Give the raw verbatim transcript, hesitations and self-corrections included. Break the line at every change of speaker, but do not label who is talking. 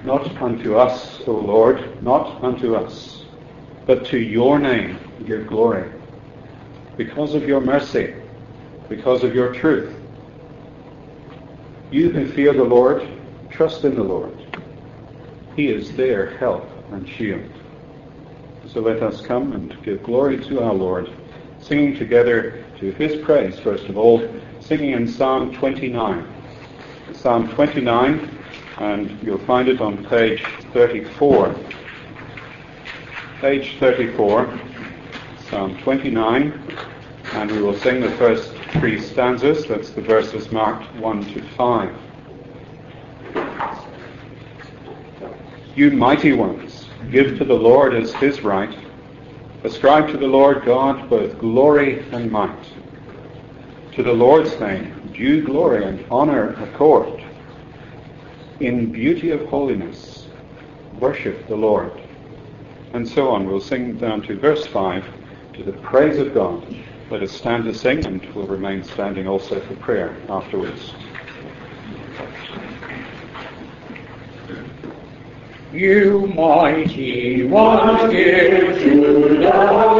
Not unto us, O Lord, not unto us, but to your name give glory, because of your mercy, because of your truth. You who fear the Lord, trust in the Lord. He is their help and shield. So let us come and give glory to our Lord, singing together to his praise, first of all, singing in Psalm twenty-nine. Psalm twenty-nine, and you'll find it on page thirty-four. Page thirty-four, Psalm twenty-nine, and we will sing the first three stanzas. That's the verses marked one to five. You mighty ones, give to the Lord as his right. Ascribe to the Lord God both glory and might. To the Lord's name due glory and honor accord. In beauty of holiness, worship the Lord. And so on. We'll sing down to verse five, to the praise of God. Let us stand to sing, and we'll remain standing also for prayer afterwards.
You mighty ones, give to the